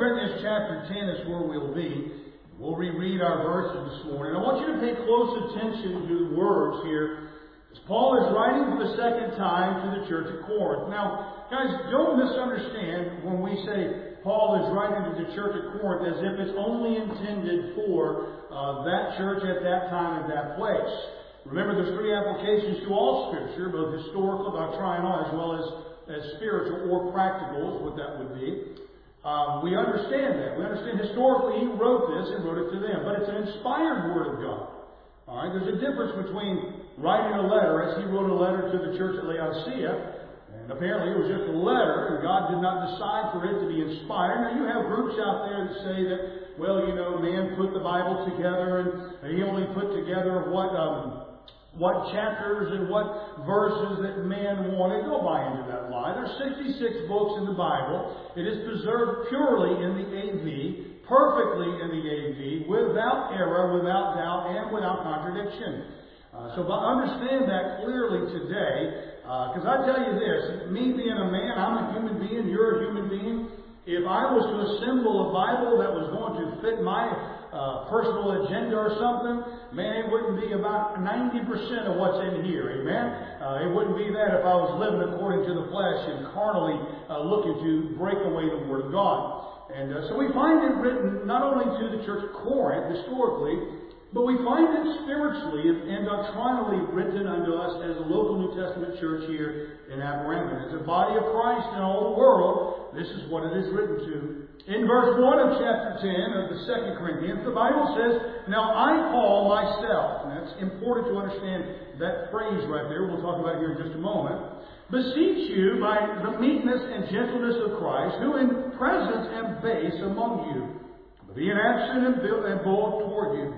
Corinthians chapter 10 is where we'll be. We'll reread our verses this morning. I want you to pay close attention to the words here, as Paul is writing for the second time to the church at Corinth. Now, guys, don't misunderstand when we say Paul is writing to the church at Corinth as if it's only intended for that church at that time and that place. Remember, there's three applications to all Scripture, both historical, doctrinal, as well as spiritual or practical, is what that would be. We understand that. We understand historically he wrote this and wrote it to them. But it's an inspired Word of God. All right? There's a difference between writing a letter, as he wrote a letter to the church at Laodicea, and apparently it was just a letter, and God did not decide for it to be inspired. Now you have groups out there that say that, well, you know, man put the Bible together, and he only put together what chapters and what verses that man wanted. Don't buy into that lie. There's 66 books in the Bible. It is preserved purely in the AV, perfectly in the AV, without error, without doubt, and without contradiction. So understand that clearly today, because I tell you this, me being a man, I'm a human being, you're a human being. If I was to assemble a Bible that was going to fit my personal agenda or something, man, it wouldn't be about 90% of what's in here, amen? It wouldn't be that if I was living according to the flesh and carnally looking to break away the Word of God. And so we find it written not only to the church of Corinth, historically, but we find it spiritually and doctrinally written unto us as a local New Testament church here in Apparamon. As a body of Christ in all the world, this is what it is written to. In verse 1 of chapter 10 of the 2 Corinthians, the Bible says, "Now I Paul myself," and that's important to understand that phrase right there. We'll talk about it here in just a moment. "Beseech you by the meekness and gentleness of Christ, who in presence am base among you, being absent and bold toward you.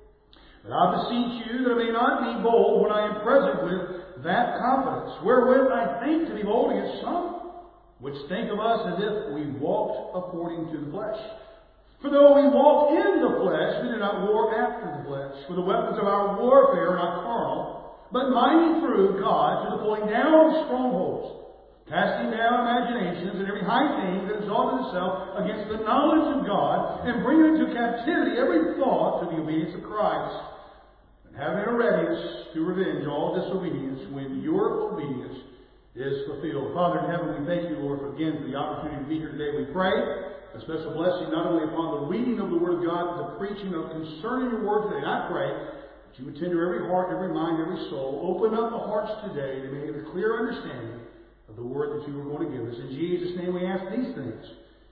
But I beseech you that I may not be bold when I am present with that confidence, wherewith I think to be bold against some, which think of us as if we walked according to the flesh. For though we walk in the flesh, we do not war after the flesh. For the weapons of our warfare are not carnal, but mighty through God to the pulling down of strongholds, casting down imaginations and every high thing that exalted itself against the knowledge of God, and bringing into captivity every thought to the obedience of Christ, and having a readiness to revenge all disobedience when your obedience is fulfilled." Father in heaven, we thank you, Lord, for the opportunity to be here today. We pray a special blessing not only upon the reading of the Word of God, but the preaching of concerning your Word today. And I pray that you would tender every heart, every mind, every soul. Open up the hearts today to make a clear understanding of the Word that you are going to give us. In Jesus' name we ask these things.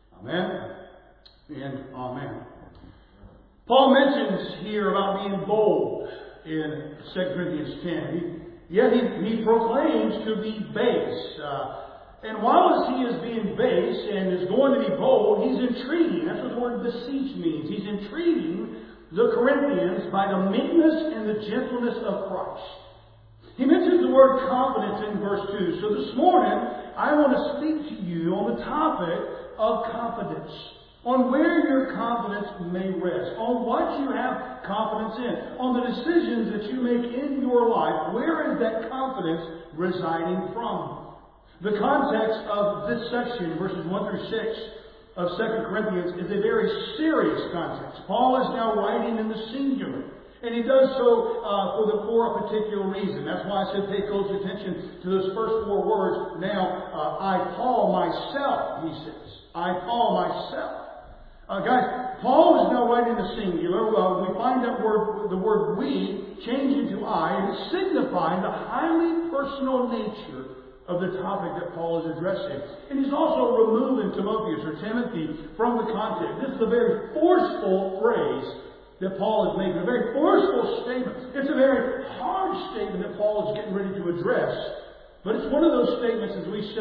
Amen and amen. Paul mentions here about being bold in 2 Corinthians 10. Yet he proclaims to be base. And while he is being base and is going to be bold, he's entreating. That's what the word beseech means. He's entreating the Corinthians by the meekness and the gentleness of Christ. He mentions the word confidence in verse 2. So this morning, I want to speak to you on the topic of confidence. On where your confidence may rest. On what you have confidence in. On the decisions that you make in your life. Where is that confidence residing from? The context of this section, verses 1 through 6 of 2 Corinthians, is a very serious context. Paul is now writing in the singular. And he does so for a particular reason. That's why I said pay close attention to those first four words. Now, I Paul myself, he says. I Paul myself. Guys, Paul is now writing the singular. We find that the word we change into I, and it's signifying the highly personal nature of the topic that Paul is addressing. And he's also removing Timotheus or Timothy from the context. This is a very forceful phrase that Paul is making, a very forceful statement. It's a very hard statement that Paul is getting ready to address. But it's one of those statements, as we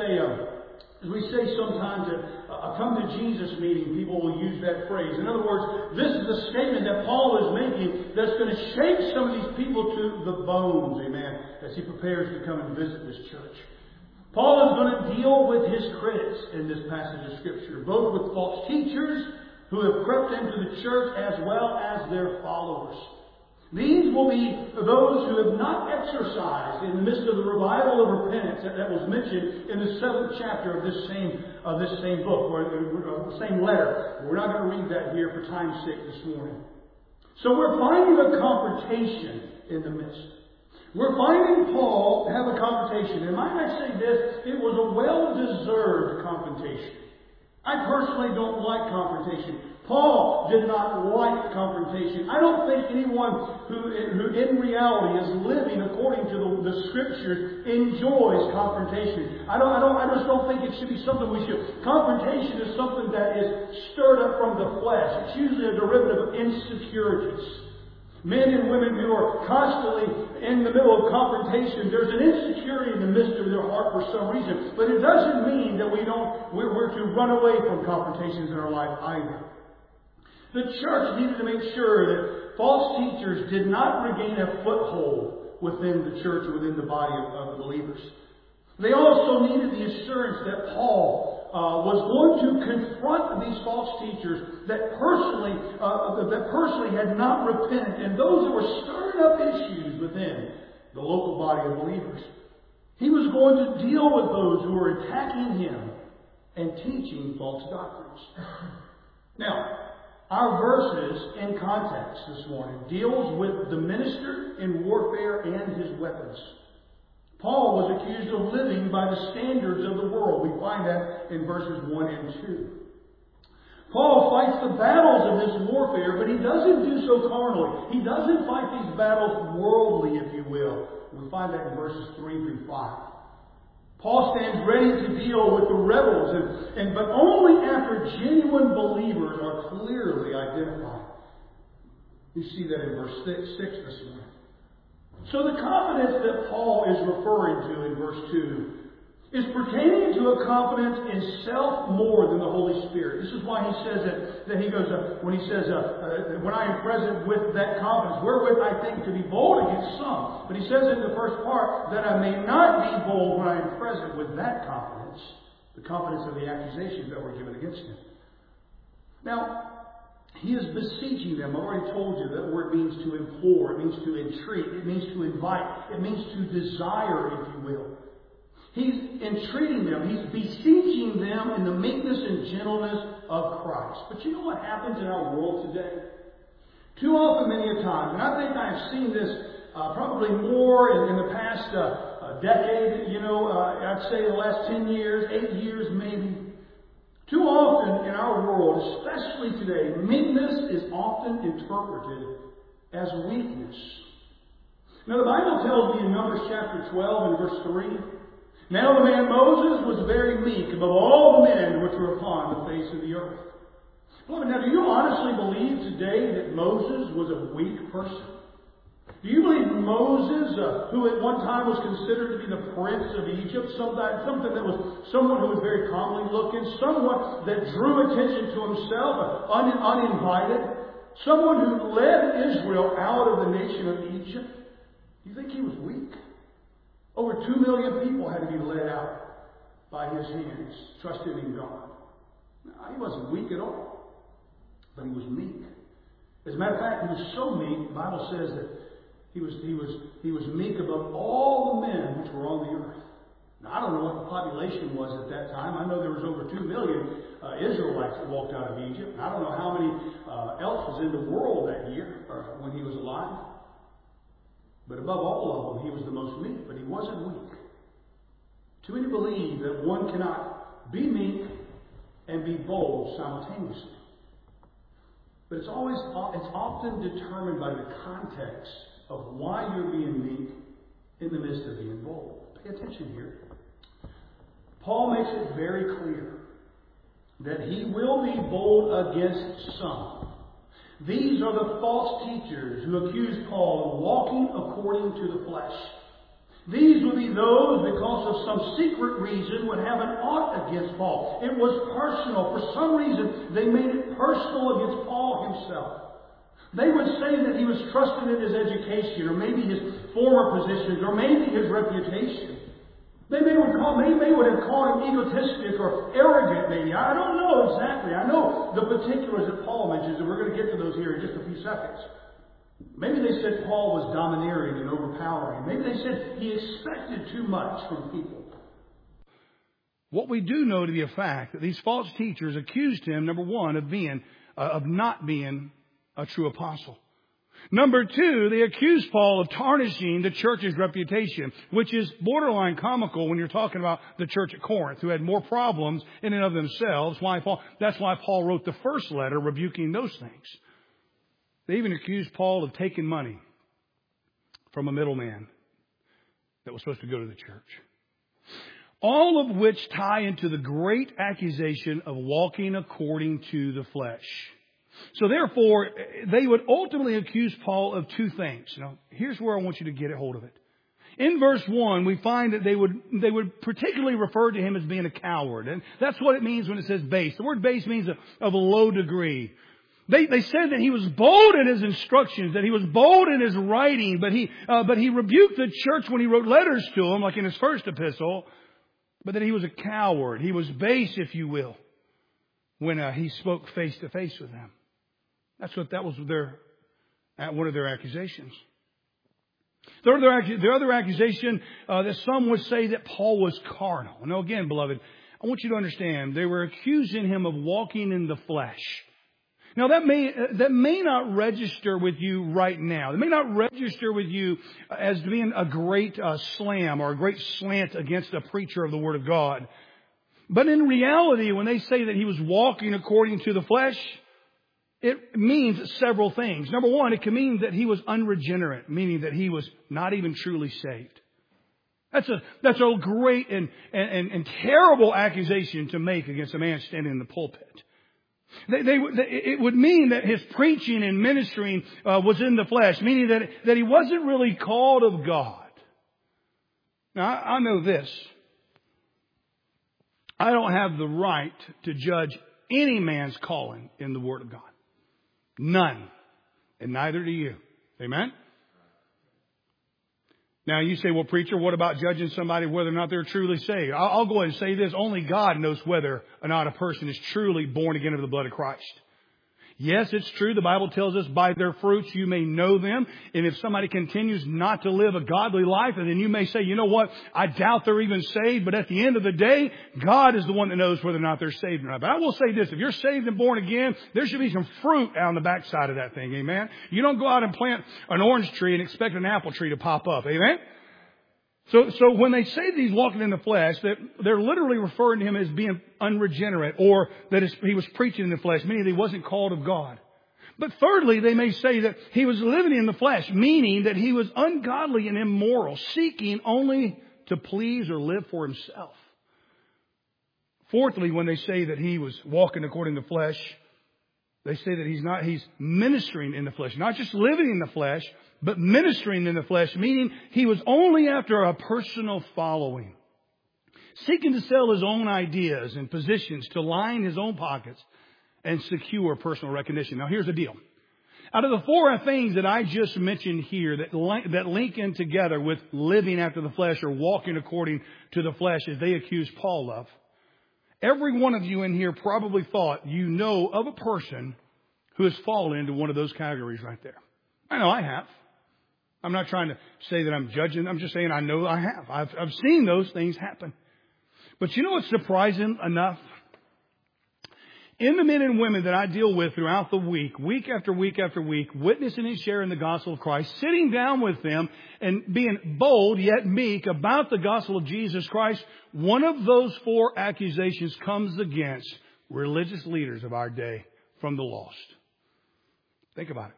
say sometimes at a come to Jesus meeting, people will use that phrase. In other words, this is a statement that Paul is making that's going to shake some of these people to the bones, amen, as he prepares to come and visit this church. Paul is going to deal with his critics in this passage of Scripture, both with false teachers who have crept into the church as well as their followers. These will be those who have not exercised in the midst of the revival of repentance that was mentioned in the 7th chapter of this same of this same book, or the same letter. We're not going to read that here for time's sake this morning. So we're finding a confrontation in the midst. We're finding Paul have a confrontation. And might I say this, it was a well-deserved confrontation. I personally don't like confrontation. Paul did not like confrontation. I don't think anyone who in reality is living according to the Scriptures enjoys confrontation. I just don't think it should be something we should. Confrontation is something that is stirred up from the flesh. It's usually a derivative of insecurities. Men and women who are constantly in the middle of confrontation, there's an insecurity in the midst of their heart for some reason. But it doesn't mean that we're to run away from confrontations in our life either. The church needed to make sure that false teachers did not regain a foothold within the church or within the body of the believers. They also needed the assurance that Paul was going to confront these false teachers that personally had not repented, and those that were stirring up issues within the local body of believers. He was going to deal with those who were attacking him and teaching false doctrines. Now, our verses in context this morning deals with the minister in warfare and his weapons. Paul was accused of living by the standards of the world. We find that in verses 1 and 2. Paul fights the battles of this warfare, but he doesn't do so carnally. He doesn't fight these battles worldly, if you will. We find that in verses 3 through 5. Paul stands ready to deal with the rebels, but only after genuine believers are clearly identified. You see that in verse 6 this morning. So the confidence that Paul is referring to in verse 2 is pertaining to a confidence in self more than the Holy Spirit. This is why he says that he goes, when he says, when I am present with that confidence, wherewith I think to be bold against some. But he says in the first part, that I may not be bold when I am present with that confidence, the confidence of the accusations that were given against him. Now, he is beseeching them. I've already told you that word means to implore, it means to entreat, it means to invite, it means to desire, if you will. He's entreating them. He's beseeching them in the meekness and gentleness of Christ. But you know what happens in our world today? Too often, many a time, and I think I've seen this probably more in the past decade, I'd say the last 10 years, 8 years maybe. Too often in our world, especially today, meekness is often interpreted as weakness. Now the Bible tells me in Numbers chapter 12 and verse 3, now the man Moses was very meek above all the men which were upon the face of the earth. Beloved, now do you honestly believe today that Moses was a weak person? Do you believe Moses, who at one time was considered to be the prince of Egypt, something that was someone who was very comely looking, someone that drew attention to himself, uninvited, someone who led Israel out of the nation of Egypt? Do you think he was weak? Over 2 million people had to be led out by his hands, trusting in God. No, he wasn't weak at all, but he was meek. As a matter of fact, he was so meek, the Bible says that he was meek above all the men which were on the earth. Now, I don't know what the population was at that time. I know there was over 2 million Israelites that walked out of Egypt. I don't know how many else was in the world that year or when he was alive. But above all of them, he was the most meek. But he wasn't weak. Too many believe that one cannot be meek and be bold simultaneously. But it's often determined by the context of why you're being meek in the midst of being bold. Pay attention here. Paul makes it very clear that he will be bold against some. These are the false teachers who accuse Paul of walking according to the flesh. These would be those, because of some secret reason, would have an ought against Paul. It was personal. For some reason, they made it personal against Paul himself. They would say that he was trusting in his education, or maybe his former positions, or maybe his reputation. They may would have called him egotistic or arrogant, maybe. I don't know exactly. I know the particulars that Paul mentions, and we're going to get to those here in just a few seconds. Maybe they said Paul was domineering and overpowering. Maybe they said he expected too much from people. What we do know to be a fact that these false teachers accused him, number one, of not being a true apostle. Number two, they accused Paul of tarnishing the church's reputation, which is borderline comical when you're talking about the church at Corinth, who had more problems in and of themselves. That's why Paul wrote the first letter rebuking those things. They even accused Paul of taking money from a middleman that was supposed to go to the church. All of which tie into the great accusation of walking according to the flesh. So therefore, they would ultimately accuse Paul of two things. Now, here's where I want you to get a hold of it. In verse 1, we find that they would particularly refer to him as being a coward. And that's what it means when it says base. The word base means of a low degree. They said that he was bold in his instructions, that he was bold in his writing, but he rebuked the church when he wrote letters to them, like in his first epistle, but that he was a coward. He was base, if you will, when he spoke face to face with them. That was one of their accusations. The other accusation that some would say that Paul was carnal. Now again, beloved, I want you to understand, they were accusing him of walking in the flesh. Now that may not register with you right now. It may not register with you as being a great slam or a great slant against a preacher of the Word of God. But in reality, when they say that he was walking according to the flesh, it means several things. Number one, it can mean that he was unregenerate, meaning that he was not even truly saved. That's a great and terrible accusation to make against a man standing in the pulpit. It would mean that his preaching and ministering was in the flesh, meaning that he wasn't really called of God. Now, I know this. I don't have the right to judge any man's calling in the Word of God. None. And neither do you. Amen? Now you say, well, preacher, what about judging somebody whether or not they're truly saved? I'll go ahead and say this. Only God knows whether or not a person is truly born again of the blood of Christ. Yes, it's true. The Bible tells us by their fruits you may know them. And if somebody continues not to live a godly life, and then you may say, you know what, I doubt they're even saved. But at the end of the day, God is the one that knows whether or not they're saved or not. But I will say this, if you're saved and born again, there should be some fruit out on the backside of that thing. Amen. You don't go out and plant an orange tree and expect an apple tree to pop up. Amen. So when they say that he's walking in the flesh, they're literally referring to him as being unregenerate, or that he was preaching in the flesh, meaning that he wasn't called of God. But thirdly, they may say that he was living in the flesh, meaning that he was ungodly and immoral, seeking only to please or live for himself. Fourthly, when they say that he was walking according to the flesh, they say that he's ministering in the flesh, not just living in the flesh, but ministering in the flesh, meaning he was only after a personal following, seeking to sell his own ideas and positions to line his own pockets and secure personal recognition. Now, here's the deal. Out of the four things that I just mentioned here that link in together with living after the flesh or walking according to the flesh as they accuse Paul of, every one of you in here probably thought you know of a person who has fallen into one of those categories right there. I know I have. I'm not trying to say that I'm judging. I'm just saying I know I have. I've seen those things happen. But you know what's surprising enough? In the men and women that I deal with throughout the week after week after week, witnessing and sharing the gospel of Christ, sitting down with them and being bold yet meek about the gospel of Jesus Christ, one of those four accusations comes against religious leaders of our day from the lost. Think about it.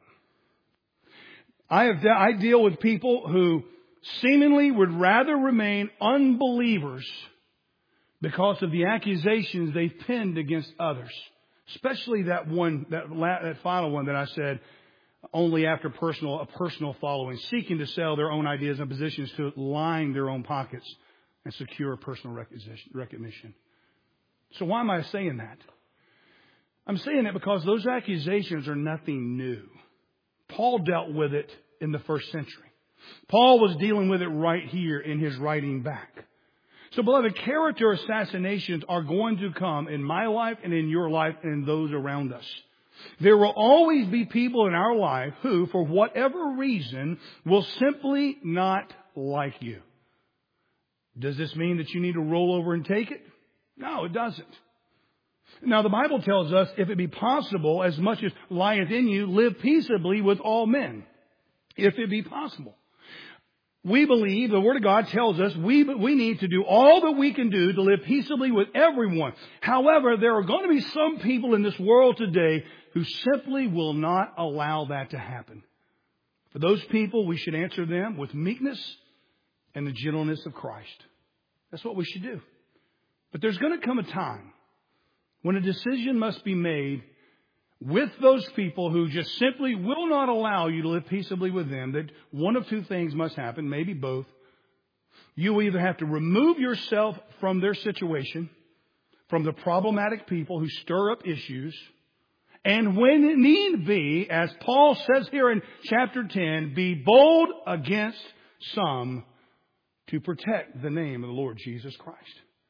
I deal with people who seemingly would rather remain unbelievers because of the accusations they've pinned against others. Especially that final one that I said, only after a personal following, seeking to sell their own ideas and positions to line their own pockets and secure personal recognition. So why am I saying that? I'm saying that because those accusations are nothing new. Paul dealt with it in the first century. Paul was dealing with it right here in his writing back. So, beloved, character assassinations are going to come in my life and in your life and in those around us. There will always be people in our life who, for whatever reason, will simply not like you. Does this mean that you need to roll over and take it? No, it doesn't. Now, the Bible tells us, if it be possible, as much as lieth in you, live peaceably with all men. If it be possible. We believe, the Word of God tells us, we need to do all that we can do to live peaceably with everyone. However, there are going to be some people in this world today who simply will not allow that to happen. For those people, we should answer them with meekness and the gentleness of Christ. That's what we should do. But there's going to come a time when a decision must be made with those people who just simply will not allow you to live peaceably with them, that one of two things must happen, maybe both. You will either have to remove yourself from their situation, from the problematic people who stir up issues, and when need be, as Paul says here in chapter 10, be bold against some to protect the name of the Lord Jesus Christ.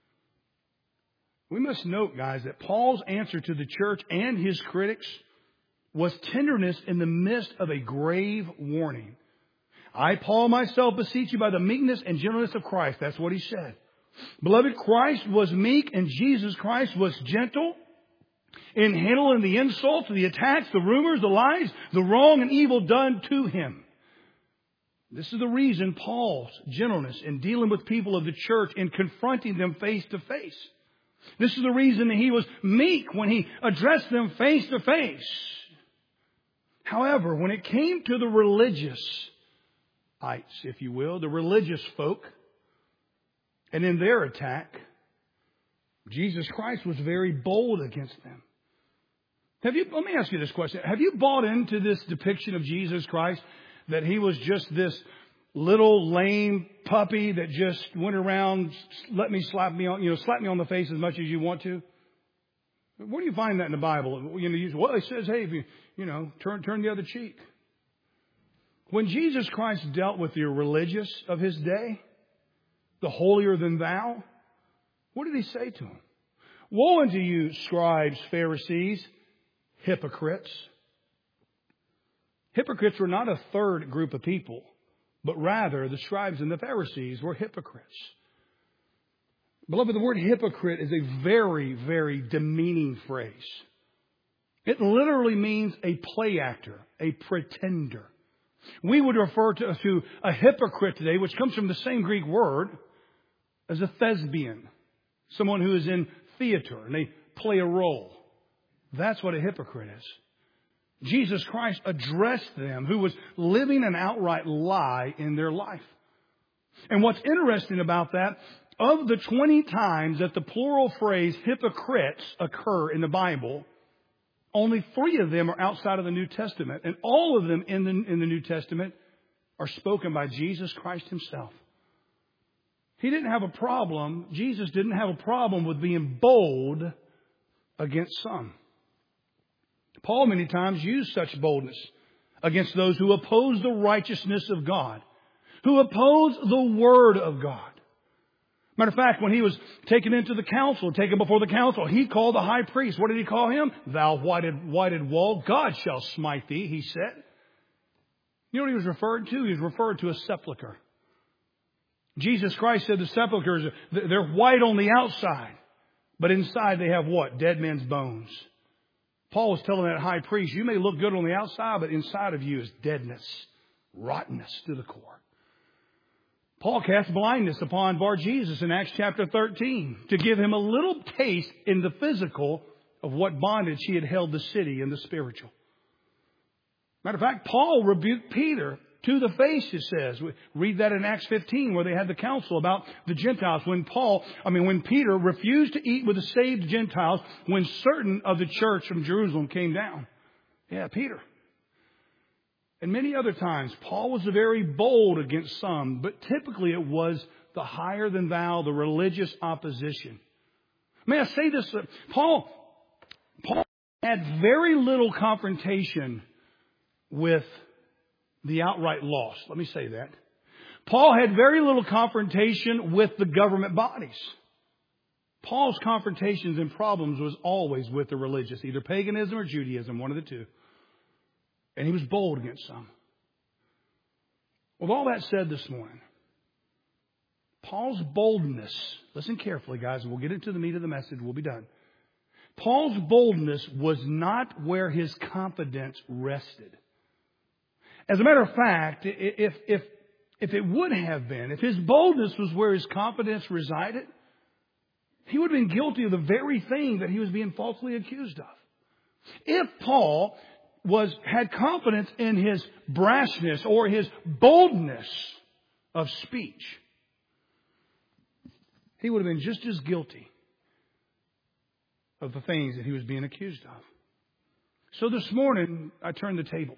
We must note, guys, that Paul's answer to the church and his critics was tenderness in the midst of a grave warning. I, Paul, myself beseech you by the meekness and gentleness of Christ. That's what he said. Beloved, Christ was meek and Jesus Christ was gentle in handling the insults, the attacks, the rumors, the lies, the wrong and evil done to him. This is the reason Paul's gentleness in dealing with people of the church and confronting them face to face. This is the reason that he was meek when he addressed them face to face. However, when it came to the religiousites, if you will, the religious folk, and in their attack, Jesus Christ was very bold against them. Let me ask you this question. Have you bought into this depiction of Jesus Christ that he was just this little lame puppy that just went around, slap me on the face as much as you want to? Where do you find that in the Bible? Well, it says, hey, if turn the other cheek. When Jesus Christ dealt with the religious of his day, the holier than thou, what did he say to them? Woe unto you, scribes, Pharisees, hypocrites. Hypocrites were not a third group of people, but rather the scribes and the Pharisees were hypocrites. Beloved, the word hypocrite is a very, very demeaning phrase. It literally means a play actor, a pretender. We would refer to a hypocrite today, which comes from the same Greek word, as a thespian. Someone who is in theater and they play a role. That's what a hypocrite is. Jesus Christ addressed them who was living an outright lie in their life. And what's interesting about that, of the 20 times that the plural phrase hypocrites occur in the Bible, only 3 of them are outside of the New Testament. And all of them in the New Testament are spoken by Jesus Christ himself. Jesus didn't have a problem with being bold against some. Paul many times used such boldness against those who oppose the righteousness of God, who oppose the Word of God. Matter of fact, when he was taken before the council, he called the high priest. What did he call him? Thou whited wall, God shall smite thee, he said. You know what he was referred to? He was referred to a sepulcher. Jesus Christ said the sepulchres, they're white on the outside, but inside they have what? Dead men's bones. Paul was telling that high priest, you may look good on the outside, but inside of you is deadness, rottenness to the core. Paul cast blindness upon Bar-Jesus in Acts chapter 13 to give him a little taste in the physical of what bondage he had held the city in the spiritual. Matter of fact, Paul rebuked Peter to the face, it says. We read that in Acts 15 where they had the council about the Gentiles. When Peter refused to eat with the saved Gentiles when certain of the church from Jerusalem came down. Yeah, Peter. And many other times, Paul was very bold against some, but typically it was the higher than thou, the religious opposition. May I say this? Paul had very little confrontation with the outright lost. Let me say that. Paul had very little confrontation with the government bodies. Paul's confrontations and problems was always with the religious, either paganism or Judaism, one of the two. And he was bold against some. With all that said this morning, Paul's boldness, listen carefully, guys, and we'll get into the meat of the message. We'll be done. Paul's boldness was not where his confidence rested. As a matter of fact, if it would have been, if his boldness was where his confidence resided, he would have been guilty of the very thing that he was being falsely accused of. If Paul had confidence in his brashness or his boldness of speech, he would have been just as guilty of the things that he was being accused of. So this morning, I turned the tables.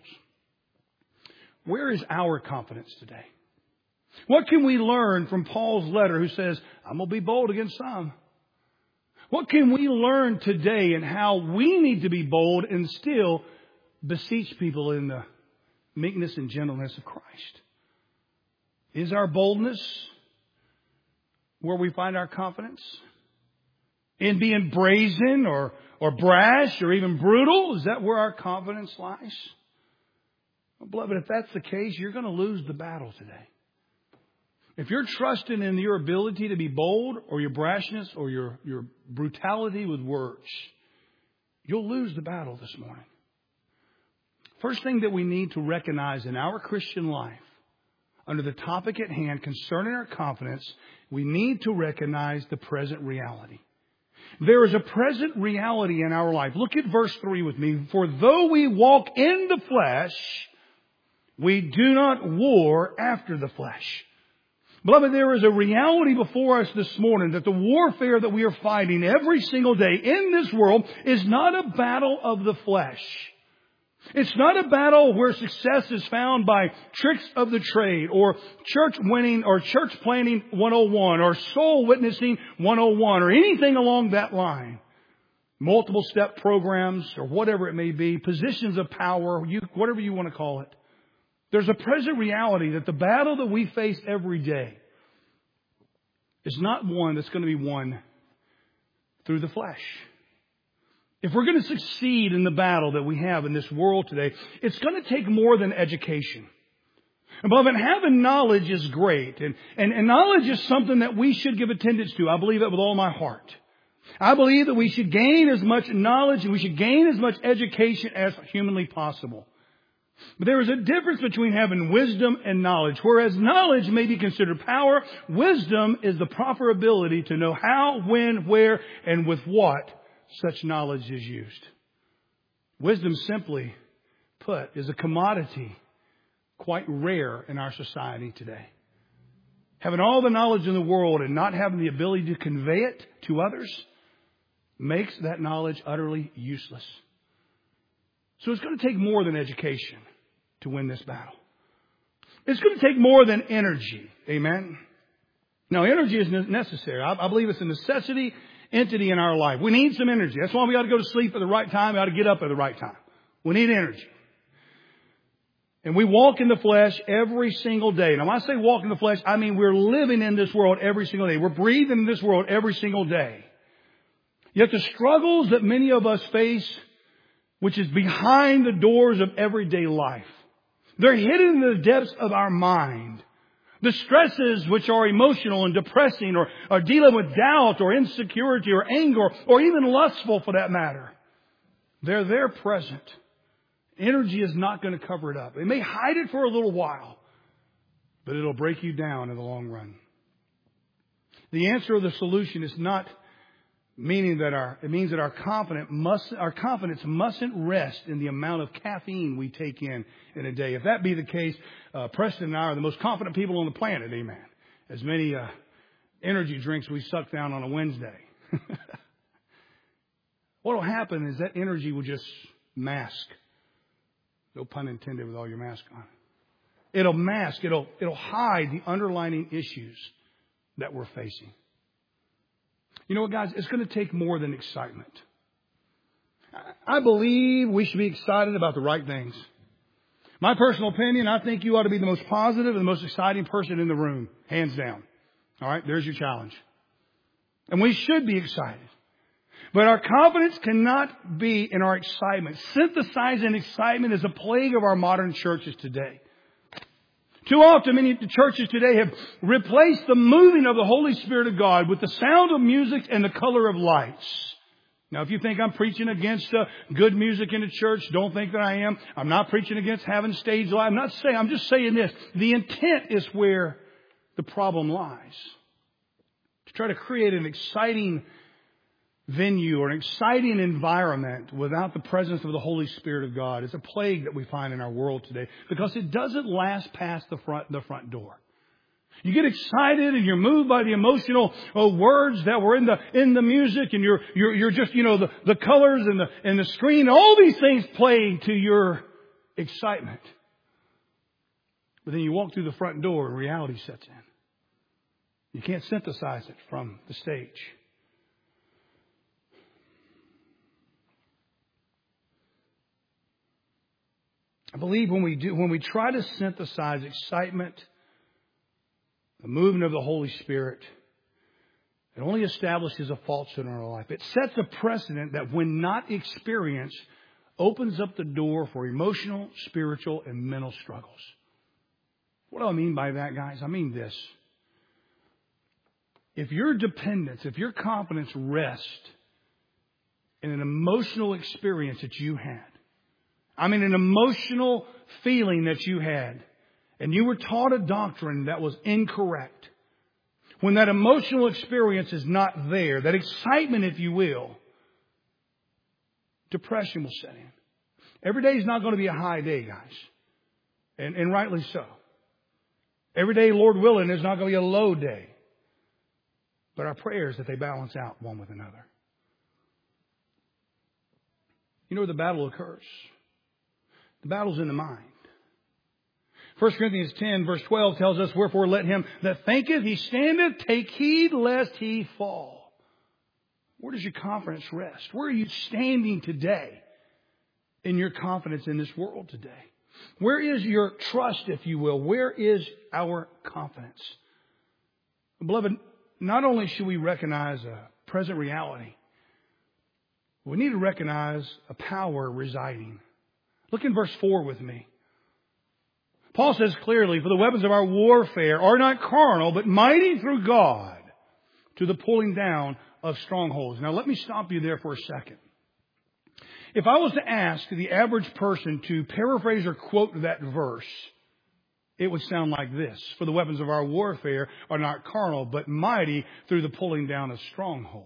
Where is our confidence today? What can we learn from Paul's letter who says, I'm going to be bold against some? What can we learn today in how we need to be bold and still beseech people in the meekness and gentleness of Christ? Is our boldness where we find our confidence? In being brazen or brash or even brutal? Is that where our confidence lies? Well, beloved, if that's the case, you're going to lose the battle today. If you're trusting in your ability to be bold or your brashness or your brutality with words, you'll lose the battle this morning. First thing that we need to recognize in our Christian life, under the topic at hand concerning our confidence, we need to recognize the present reality. There is a present reality in our life. Look at verse 3 with me. For though we walk in the flesh, we do not war after the flesh. Beloved, there is a reality before us this morning that the warfare that we are fighting every single day in this world is not a battle of the flesh. It's not a battle where success is found by tricks of the trade or church winning or church planning 101 or soul witnessing 101 or anything along that line. Multiple step programs or whatever it may be, positions of power, whatever you want to call it. There's a present reality that the battle that we face every day is not one that's going to be won through the flesh. If we're going to succeed in the battle that we have in this world today, it's going to take more than education. And beloved, having knowledge is great. And knowledge is something that we should give attendance to. I believe that with all my heart. I believe that we should gain as much knowledge and we should gain as much education as humanly possible. But there is a difference between having wisdom and knowledge. Whereas knowledge may be considered power, wisdom is the proper ability to know how, when, where, and with what such knowledge is used. Wisdom, simply put, is a commodity quite rare in our society today. Having all the knowledge in the world and not having the ability to convey it to others makes that knowledge utterly useless. So it's going to take more than education to win this battle. It's going to take more than energy. Amen? Now, energy is necessary. I believe it's a necessity entity in our life. We need some energy. That's why we got to go to sleep at the right time. We got to get up at the right time. We need energy. And we walk in the flesh every single day. Now, when I say walk in the flesh, I mean we're living in this world every single day. We're breathing in this world every single day. Yet the struggles that many of us face, which is behind the doors of everyday life, they're hidden in the depths of our mind. The stresses which are emotional and depressing or are dealing with doubt or insecurity or anger or even lustful for that matter. They're there present. Energy is not going to cover it up. It may hide it for a little while, but it'll break you down in the long run. The answer or the solution is not meaning that it means that our confidence mustn't rest in the amount of caffeine we take in a day. If that be the case, Preston and I are the most confident people on the planet. Amen. As many energy drinks we suck down on a Wednesday. What will happen is that energy will just mask. No pun intended with all your mask on. It'll mask. It'll hide the underlying issues that we're facing. You know what, guys? It's going to take more than excitement. I believe we should be excited about the right things. My personal opinion, I think you ought to be the most positive and the most exciting person in the room. Hands down. All right? There's your challenge. And we should be excited. But our confidence cannot be in our excitement. Synthesizing excitement is a plague of our modern churches today. Too often, many churches today have replaced the moving of the Holy Spirit of God with the sound of music and the color of lights. Now, if you think I'm preaching against good music in the church, don't think that I am. I'm not preaching against having stage light. I'm just saying this. The intent is where the problem lies. To try to create an exciting venue or an exciting environment without the presence of the Holy Spirit of God is a plague that we find in our world today, because it doesn't last past the front door. You get excited and you're moved by the emotional words that were in the music, and you're just, the colors and the screen, all these things play to your excitement. But then you walk through the front door and reality sets in. You can't synthesize it from the stage. I believe when we try to synthesize excitement, the movement of the Holy Spirit, it only establishes a falsehood in our life. It sets a precedent that, when not experienced, opens up the door for emotional, spiritual, and mental struggles. What do I mean by that, guys? I mean this. If your dependence, if your confidence rests in an emotional experience that you had, an emotional feeling that you had, and you were taught a doctrine that was incorrect, when that emotional experience is not there, that excitement, if you will, depression will set in. Every day is not going to be a high day, guys. And rightly so. Every day, Lord willing, is not going to be a low day. But our prayer is that they balance out one with another. You know where the battle occurs? The battle's in the mind. 1 Corinthians 10 verse 12 tells us, "Wherefore let him that thinketh he standeth take heed lest he fall." Where does your confidence rest? Where are you standing today in your confidence in this world today? Where is your trust, if you will? Where is our confidence? Beloved, not only should we recognize a present reality, we need to recognize a power residing. Look in verse 4 with me. Paul says clearly, "For the weapons of our warfare are not carnal, but mighty through God to the pulling down of strongholds." Now let me stop you there for a second. If I was to ask the average person to paraphrase or quote that verse, it would sound like this: "For the weapons of our warfare are not carnal, but mighty through the pulling down of strongholds."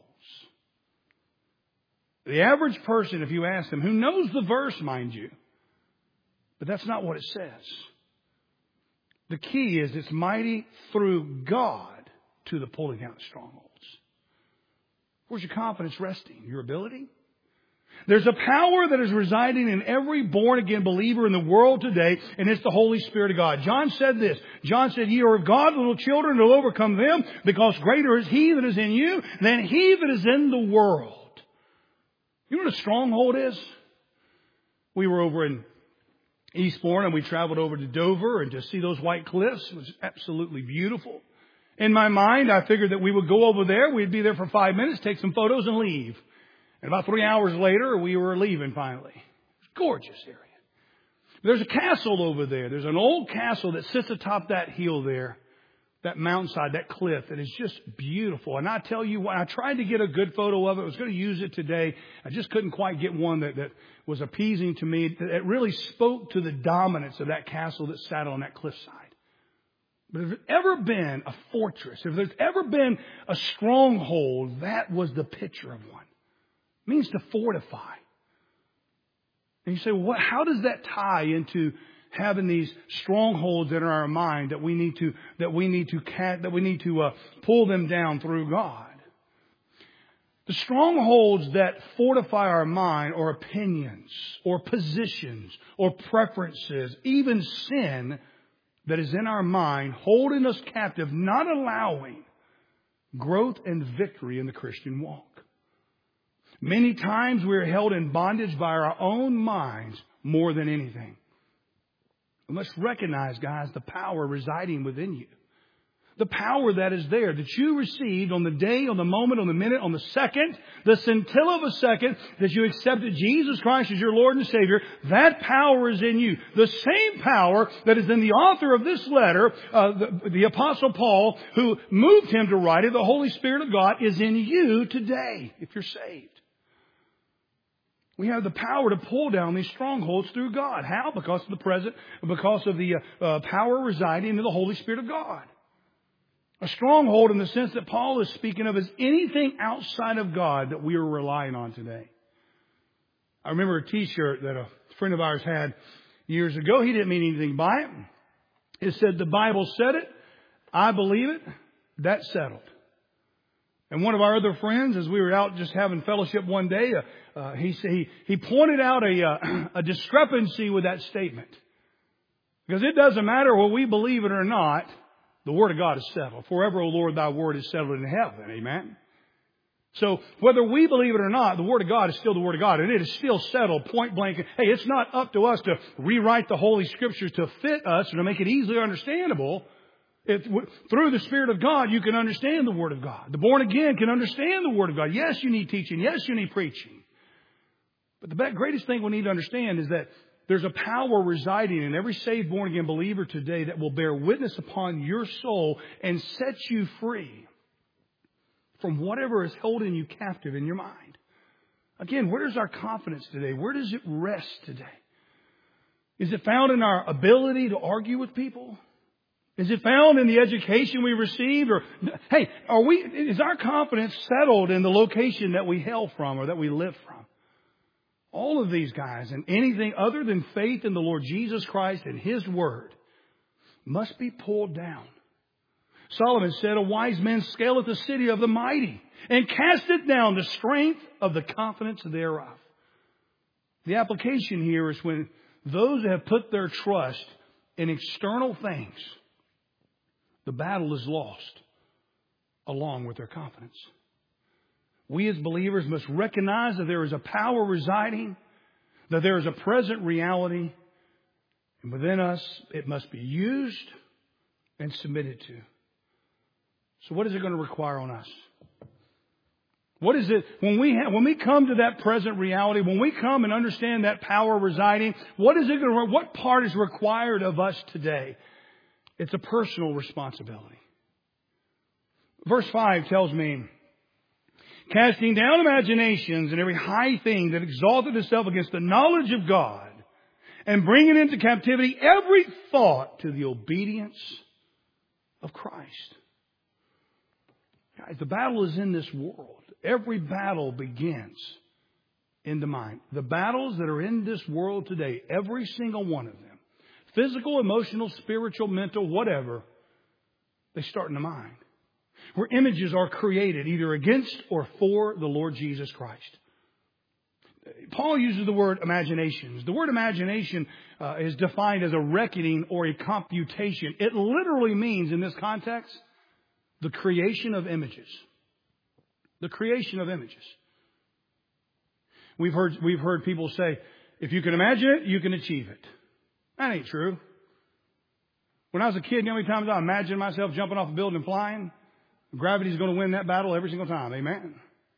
The average person, if you ask them, who knows the verse, mind you, but that's not what it says. The key is it's mighty through God to the pulling down of strongholds. Where's your confidence resting? Your ability? There's a power that is residing in every born-again believer in the world today, and it's the Holy Spirit of God. John said this. John said, "Ye are of God, little children, to overcome them, because greater is He that is in you than he that is in the world." You know what a stronghold is? We were over in Eastbourne, and we traveled over to Dover and to see those white cliffs. It was absolutely beautiful. In my mind, I figured that we would go over there. We'd be there for 5 minutes, take some photos, and leave. And about 3 hours later, we were leaving finally. It's a gorgeous area. There's a castle over there. There's an old castle that sits atop that hill there, that mountainside, that cliff, that is just beautiful. And I tell you what, I tried to get a good photo of it. I was going to use it today. I just couldn't quite get one that was appeasing to me. It really spoke to the dominance of that castle that sat on that cliffside. But if there's ever been a fortress, if there's ever been a stronghold, that was the picture of one. It means to fortify. And you say, well, how does that tie into having these strongholds in our mind that we need to pull them down through God? The strongholds that fortify our mind are opinions or positions or preferences, even sin that is in our mind, holding us captive, not allowing growth and victory in the Christian walk. Many times we are held in bondage by our own minds more than anything. We must recognize, guys, the power residing within you. The power that is there, that you received on the day, on the moment, on the minute, on the second, the scintilla of a second that you accepted Jesus Christ as your Lord and Savior, that power is in you. The same power that is in the author of this letter, the Apostle Paul, who moved him to write it, the Holy Spirit of God, is in you today, if you're saved. We have the power to pull down these strongholds through God. How? Because of the power residing in the Holy Spirit of God. A stronghold in the sense that Paul is speaking of is anything outside of God that we are relying on today. I remember a T-shirt that a friend of ours had years ago. He didn't mean anything by it. It said, "The Bible said it. I believe it. That's settled." And one of our other friends, as we were out just having fellowship one day, he pointed out a discrepancy with that statement. Because it doesn't matter whether we believe it or not, the Word of God is settled. Forever, O Lord, Thy Word is settled in heaven. Amen? So, whether we believe it or not, the Word of God is still the Word of God. And it is still settled, point blank. Hey, it's not up to us to rewrite the Holy Scriptures to fit us or to make it easily understandable. Through the Spirit of God, you can understand the Word of God. The born again can understand the Word of God. Yes, you need teaching. Yes, you need preaching. But the greatest thing we need to understand is that there's a power residing in every saved born again believer today that will bear witness upon your soul and set you free from whatever is holding you captive in your mind. Again, where does our confidence today? Where does it rest today? Is it found in our ability to argue with people? Is it found in the education we received? Or, hey, is our confidence settled in the location that we hail from or that we live from? All of these guys and anything other than faith in the Lord Jesus Christ and His Word must be pulled down. Solomon said, "A wise man scaleth the city of the mighty and casteth down the strength of the confidence thereof." The application here is when those that have put their trust in external things, the battle is lost along with their confidence. We as believers must recognize that there is a power residing, that there is a present reality, and within us it must be used and submitted to. So what is it going to require on us? What is it when we come to that present reality, when we come and understand that power residing, what part is required of us today? It's a personal responsibility. Verse 5 tells me, "Casting down imaginations and every high thing that exalted itself against the knowledge of God, and bringing into captivity every thought to the obedience of Christ." Guys, the battle is in this world. Every battle begins in the mind. The battles that are in this world today, every single one of them, physical, emotional, spiritual, mental, whatever, they start in the mind. Where images are created either against or for the Lord Jesus Christ. Paul uses the word imaginations. The word imagination is defined as a reckoning or a computation. It literally means, in this context, the creation of images. The creation of images. We've heard people say, if you can imagine it, you can achieve it. That ain't true. When I was a kid, you know how many times I imagined myself jumping off a building and flying? Gravity's going to win that battle every single time. Amen.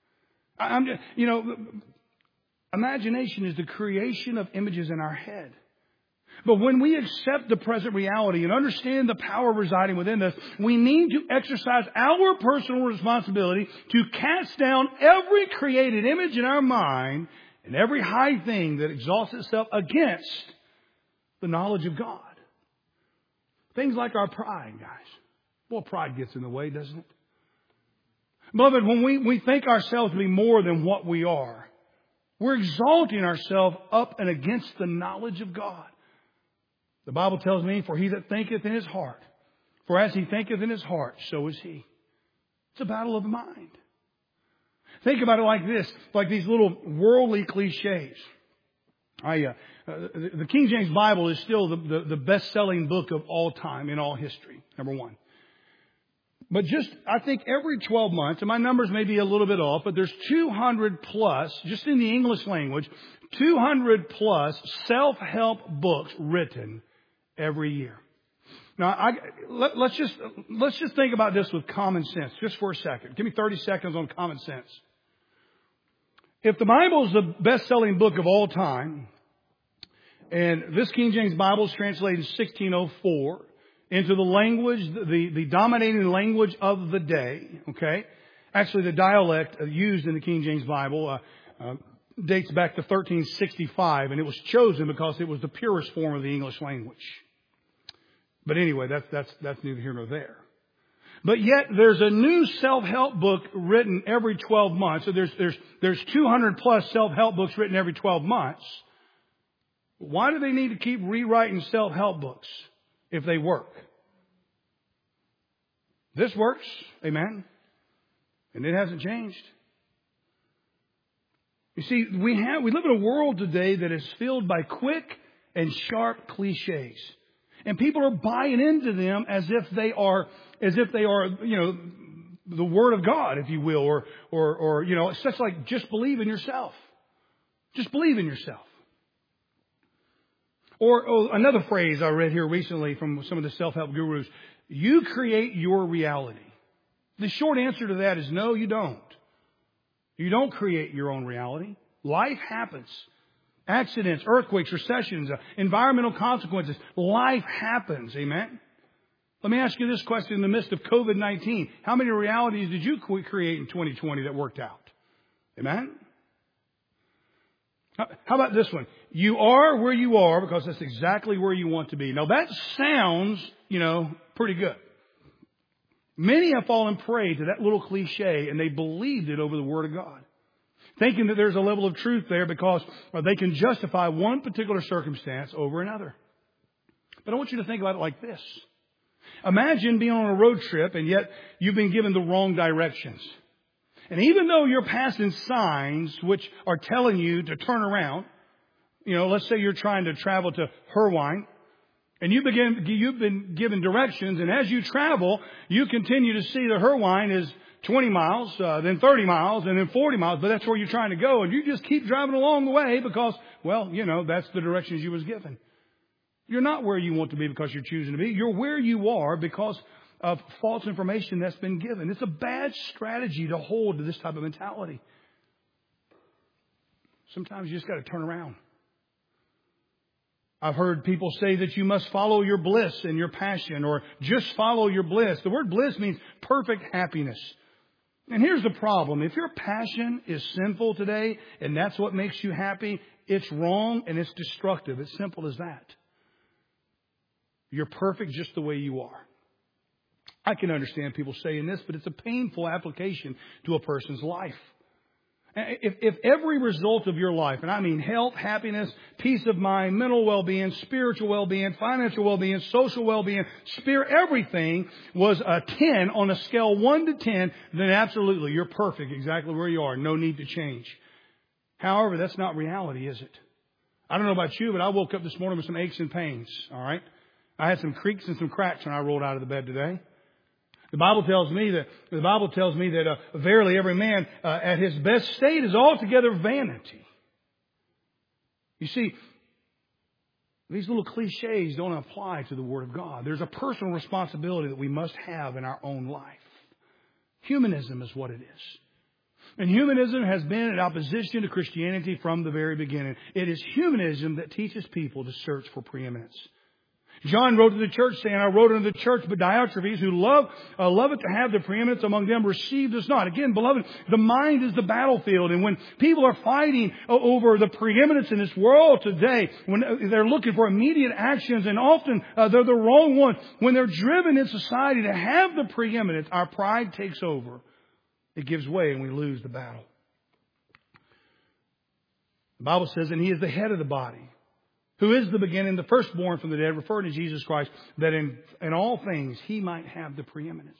Imagination is the creation of images in our head. But when we accept the present reality and understand the power residing within us, we need to exercise our personal responsibility to cast down every created image in our mind and every high thing that exalts itself against the knowledge of God. Things like our pride, guys. Well, pride gets in the way, doesn't it? Beloved, when we think ourselves to be more than what we are, we're exalting ourselves up and against the knowledge of God. The Bible tells me, "For he that thinketh in his heart, for as he thinketh in his heart, so is he." It's a battle of the mind. Think about it like this, like these little worldly cliches. The King James Bible is still the best-selling book of all time in all history, number one. But I think every 12 months, and my numbers may be a little bit off, but there's 200 plus, just in the English language, 200 plus self-help books written every year. Now, let's just think about this with common sense, just for a second. Give me 30 seconds on common sense. If the Bible is the best-selling book of all time, and this King James Bible is translated in 1604 into the language, the dominating language of the day, okay? Actually, the dialect used in the King James Bible dates back to 1365, and it was chosen because it was the purest form of the English language. But anyway, that's neither here nor there. But yet, there's a new self-help book written every 12 months. So there's 200 plus self-help books written every 12 months. Why do they need to keep rewriting self-help books if they work? This works, amen, and it hasn't changed. You see, we live in a world today that is filled by quick and sharp cliches. And people are buying into them as if they are, the Word of God, if you will, or it's just like, just believe in yourself. Just believe in yourself. Or another phrase I read here recently from some of the self-help gurus, you create your reality. The short answer to that is no, you don't. You don't create your own reality. Life happens. Accidents, earthquakes, recessions, environmental consequences. Life happens. Amen? Let me ask you this question in the midst of COVID-19. How many realities did you create in 2020 that worked out? Amen? How about this one? You are where you are because that's exactly where you want to be. Now that sounds, pretty good. Many have fallen prey to that little cliche and they believed it over the Word of God, thinking that there's a level of truth there because they can justify one particular circumstance over another. But I want you to think about it like this. Imagine being on a road trip and yet you've been given the wrong directions. And even though you're passing signs which are telling you to turn around, let's say you're trying to travel to Irvine, and you've been given directions, and as you travel, you continue to see that Irvine is 20 miles, then 30 miles, and then 40 miles, but that's where you're trying to go, and you just keep driving along the way because, that's the directions you was given. You're not where you want to be because you're choosing to be. You're where you are because of false information that's been given. It's a bad strategy to hold to this type of mentality. Sometimes you just got to turn around. I've heard people say that you must follow your bliss and your passion, or just follow your bliss. The word bliss means perfect happiness. And here's the problem. If your passion is sinful today and that's what makes you happy, it's wrong and it's destructive. It's simple as that. You're perfect just the way you are. I can understand people saying this, but it's a painful application to a person's life. If every result of your life, and I mean health, happiness, peace of mind, mental well-being, spiritual well-being, financial well-being, social well-being, everything was a 10 on a scale 1 to 10, then absolutely, you're perfect exactly where you are. No need to change. However, that's not reality, is it? I don't know about you, but I woke up this morning with some aches and pains, all right? I had some creaks and some cracks when I rolled out of the bed today. The Bible tells me that verily every man at his best state is altogether vanity. You see, these little cliches don't apply to the Word of God. There's a personal responsibility that we must have in our own life. Humanism is what it is. And humanism has been in opposition to Christianity from the very beginning. It is humanism that teaches people to search for preeminence. John wrote to the church saying, I wrote unto the church, but Diotrephes, who loveth to have the preeminence among them, received us not. Again, beloved, the mind is the battlefield. And when people are fighting over the preeminence in this world today, when they're looking for immediate actions, and often they're the wrong ones, when they're driven in society to have the preeminence, our pride takes over. It gives way and we lose the battle. The Bible says, and He is the head of the body, who is the beginning, the firstborn from the dead, referring to Jesus Christ, that in all things He might have the preeminence.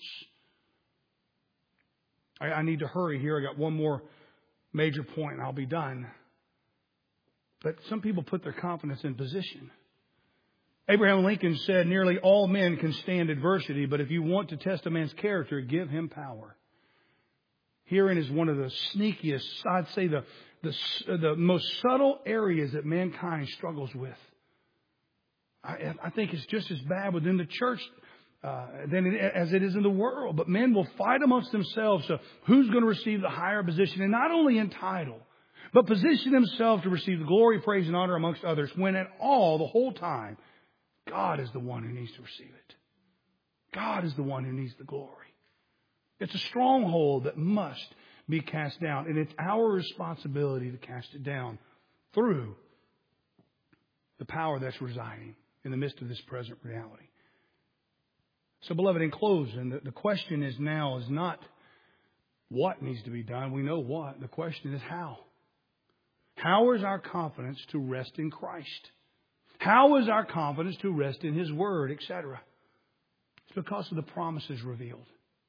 I need to hurry here. I got one more major point and I'll be done. But some people put their confidence in position. Abraham Lincoln said, nearly all men can stand adversity, but if you want to test a man's character, give him power. Herein is one of the sneakiest, I'd say the most subtle areas that mankind struggles with. I think it's just as bad within the church as it is in the world. But men will fight amongst themselves. So who's going to receive the higher position? And not only in title, but position themselves to receive the glory, praise, and honor amongst others, when at all, the whole time, God is the one who needs to receive it. God is the one who needs the glory. It's a stronghold that must be cast down. And it's our responsibility to cast it down through the power that's residing in the midst of this present reality. So, beloved, in closing, the question is not what needs to be done. We know what. The question is how. How is our confidence to rest in Christ? How is our confidence to rest in His Word, etc.? It's because of the promises revealed.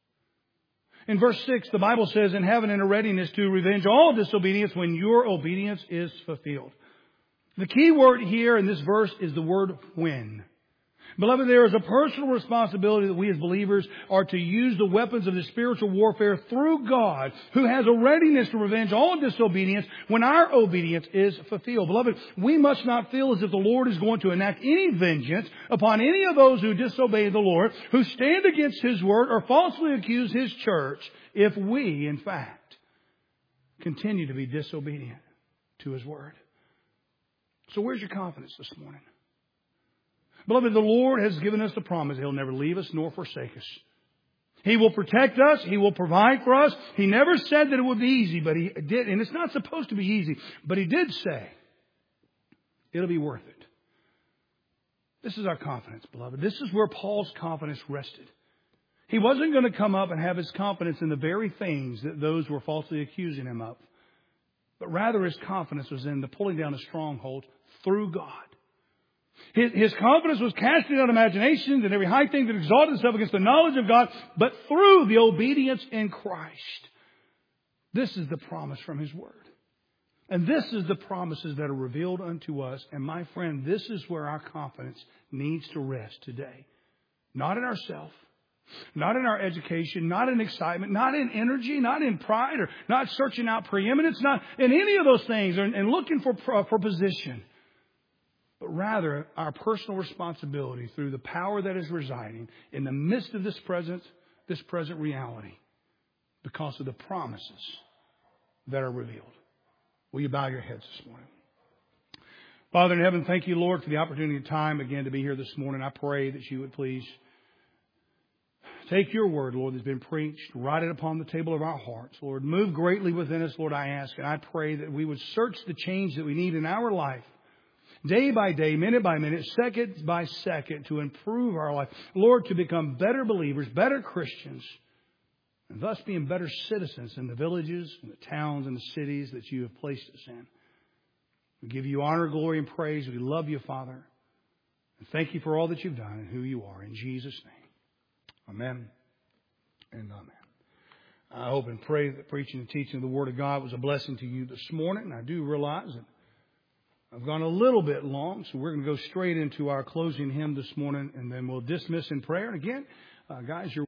In verse 6, the Bible says, in heaven in a readiness to revenge all disobedience when your obedience is fulfilled. The key word here in this verse is the word when. Beloved, there is a personal responsibility that we as believers are to use the weapons of the spiritual warfare through God, who has a readiness to revenge all disobedience when our obedience is fulfilled. Beloved, we must not feel as if the Lord is going to enact any vengeance upon any of those who disobey the Lord, who stand against His word or falsely accuse His church, if we, in fact, continue to be disobedient to His word. So where's your confidence this morning? Beloved, the Lord has given us the promise He'll never leave us nor forsake us. He will protect us. He will provide for us. He never said that it would be easy, but He did. And it's not supposed to be easy, but He did say it'll be worth it. This is our confidence, beloved. This is where Paul's confidence rested. He wasn't going to come up and have his confidence in the very things that those were falsely accusing him of, but rather his confidence was in the pulling down of strongholds through God. His confidence was casting out imaginations and every high thing that exalted itself against the knowledge of God, but through the obedience in Christ. This is the promise from His Word. And this is the promises that are revealed unto us. And my friend, this is where our confidence needs to rest today. Not in ourselves, not in our education, not in excitement, not in energy, not in pride, or not searching out preeminence, not in any of those things and looking for position. But rather, our personal responsibility through the power that is residing in the midst of this present reality because of the promises that are revealed. Will you bow your heads this morning? Father in heaven, thank you, Lord, for the opportunity and time again to be here this morning. I pray that you would please take your word, Lord, that's been preached, write it upon the table of our hearts. Lord, move greatly within us, Lord, I ask. And I pray that we would search the change that we need in our life, day by day, minute by minute, second by second, to improve our life. Lord, to become better believers, better Christians, and thus being better citizens in the villages, and the towns, and the cities that you have placed us in. We give you honor, glory, and praise. We love you, Father. And thank you for all that you've done and who you are. In Jesus' name, amen and amen. I hope and pray that the preaching and teaching of the Word of God was a blessing to you this morning. I do realize that I've gone a little bit long, so we're going to go straight into our closing hymn this morning, and then we'll dismiss in prayer. And again, guys, you're